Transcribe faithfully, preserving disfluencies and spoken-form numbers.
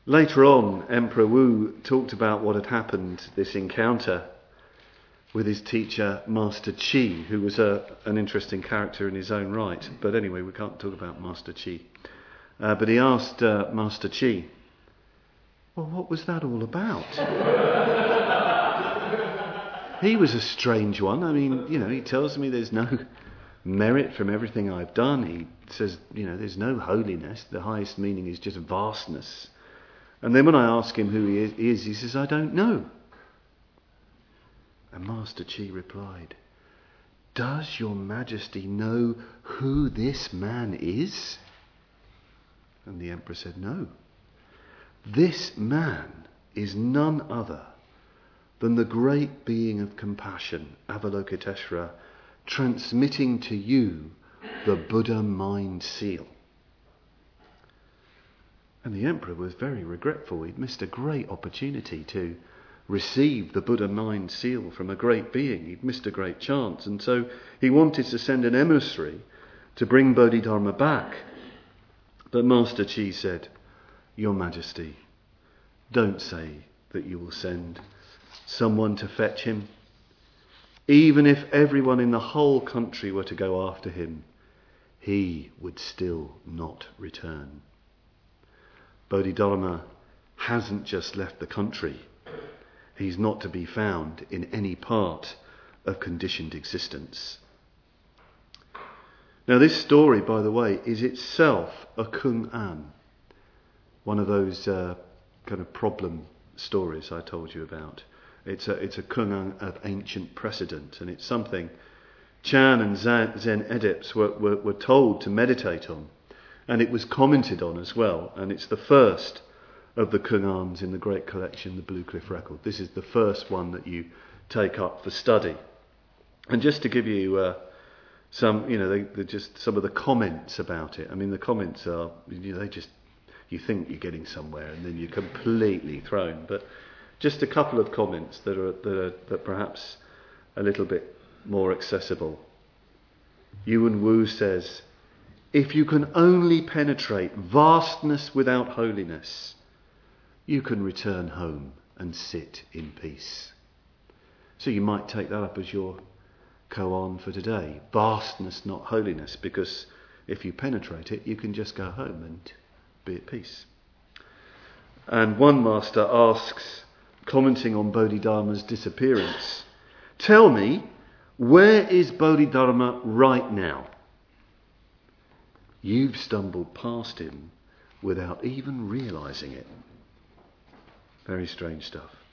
Later on, Emperor Wu talked about what had happened, this encounter with his teacher, Master Qi, who was a, an interesting character in his own right. But anyway, we can't talk about Master Qi. Uh, but he asked uh, Master Qi, well, what was that all about? He was a strange one. I mean, you know, he tells me there's no merit from everything I've done. He says, you know, there's no holiness. The highest meaning is just vastness. And then when I ask him who he is, he, is, he says, I don't know. And Master Qi replied, does your Majesty know who this man is? And the Emperor said, no. This man is none other than the great being of compassion, Avalokiteshvara, transmitting to you the Buddha mind seal. And the Emperor was very regretful. He'd missed a great opportunity to receive the Buddha mind seal from a great being. He'd missed a great chance. And so he wanted to send an emissary to bring Bodhidharma back. But Master Qi said, Your Majesty, don't say that you will send someone to fetch him. Even if everyone in the whole country were to go after him, he would still not return. Bodhidharma hasn't just left the country. He's not to be found in any part of conditioned existence. Now this story, by the way, is itself a Kung An, one of those uh, kind of problem stories I told you about. It's a, it's a Kung An of ancient precedent, and it's something Chan and Zen, Zen adepts were, were, were told to meditate on, and it was commented on as well, and it's the first of the Kung Ans in the great collection, the Blue Cliff Record. This is the first one that you take up for study. And just to give you uh, some, you know, they, they're just some of the comments about it. I mean, the comments are, you know, they just, you think you're getting somewhere, and then you're completely thrown. But just a couple of comments that are that are that perhaps a little bit more accessible. Yuan Wu says, if you can only penetrate vastness without holiness, you can return home and sit in peace. So you might take that up as your koan for today. Vastness, not holiness, because if you penetrate it, you can just go home and be at peace. And one master asks, commenting on Bodhidharma's disappearance, tell me, where is Bodhidharma right now? You've stumbled past him without even realizing it. Very strange stuff.